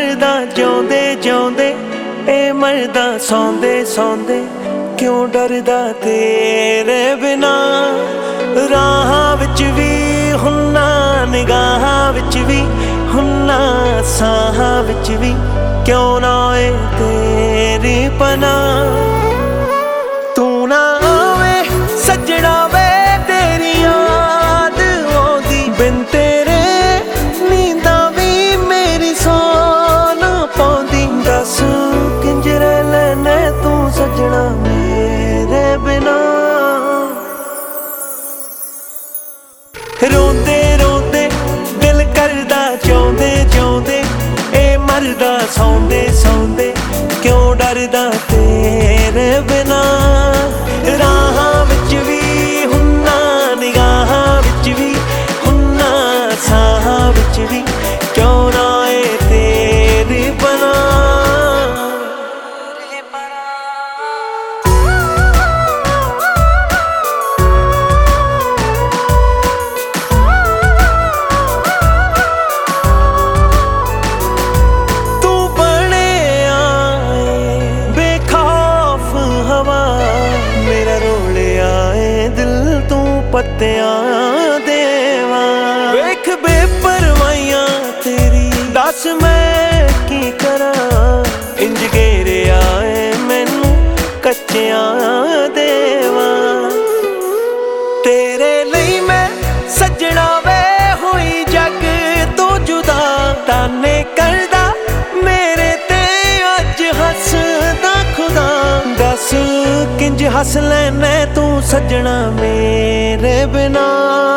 करदा जिउंदे जिउंदे ए मरदा सौंदे सौंदे क्यों डरदा तेरे बिना। राहां विच भी हुन्ना निगाहां विच भी हुन्ना साहां विच भी क्यों ना ए तेरी पनाह। तू ना आवे सजना वे तेरी याद आउंदी बिन तेरे नींदां भी मेरी सौ ना पाउंदी। दस किंज रह लैना तू सजना मेरे बिना। रोंदे रोंदे दिल करदा जिउंदे जिउंदे ए मरदा सौंदे सौंदे क्यों डरदा तेरे बिना। राहां विच भी हुन्ना निगाहां विच भी हुन्ना साहां विच भी क्यों ना ए तेरी पनाह। पत्तियां देवा वेख बेपरवाइयां तेरी दस मैं की करा। इंज घेरे आए मैनू कच्चियां देवा तेरे लई मैं सजना वे होई जग तो जुदा। ताने करदा मेरे ते अज हसदा खुदा। दस किंज हस लैना तू सजना मेरे बिना।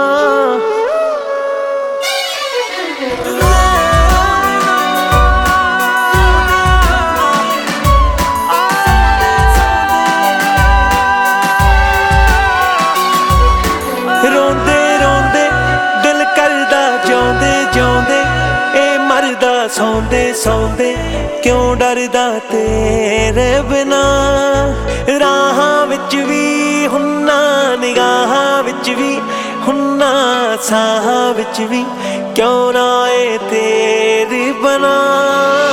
रोंदे रोंदे दिल करदा जिउंदे जिउंदे ए मरदा सौंदे सौंदे क्यों डरदा तेरे बिना। राहां विच भी हुन्ना निगाहां विच भी हुन्ना साहां विच भी क्यों ना ए तेरी पनाह।